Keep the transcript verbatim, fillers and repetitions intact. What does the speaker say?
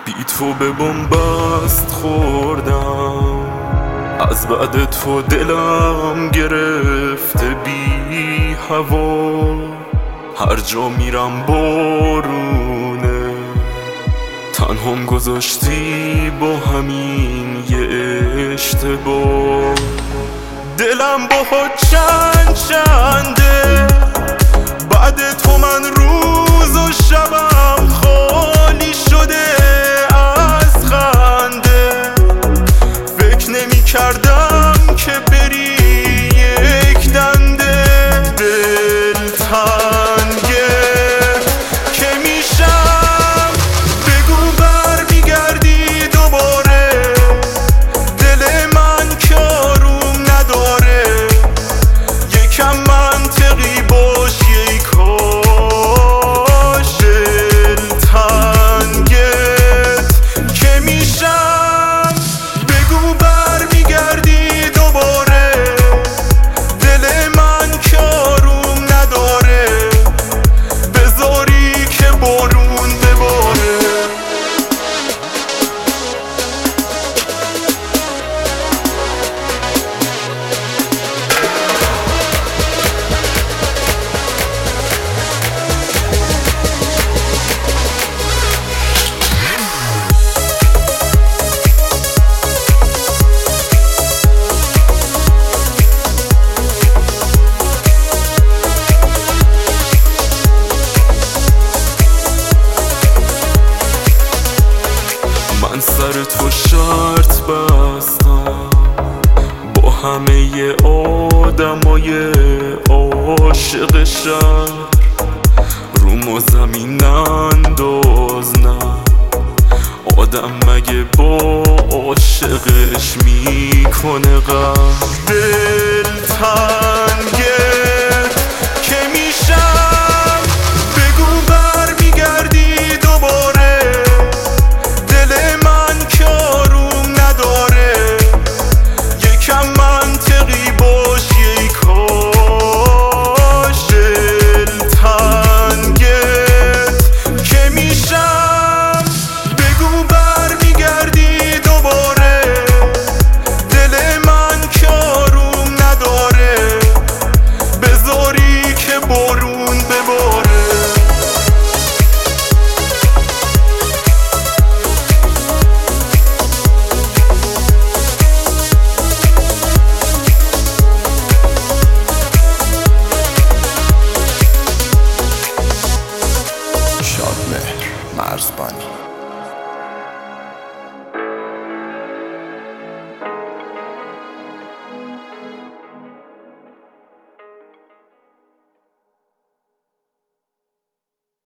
بی تو به بنبست خوردم، از بعد تو دلم گرفته بی هوا. هر جا میرم بارونه، تنهام گذاشتی با همین یه اشتباه. دلم باها چند چنده، بعد تو من روز و شبم خالی شده از خنده. فکر نمی کردم که بری یک دنده. دل تنگه که میشم، بگو بر میگردی دوباره. دل من که آروم نداره، یکم منطقی باش یک کاش. دل تنگت که میشم، بگو بر میگردی دوباره. دل من که آروم نداره، بذاری که بارون بباره. من سر تو شرط بستم با همه آدمای عاشق شهر. روم و زمین انداز نه، آدم مگه با عاشقش میکنه غم. دل تنگ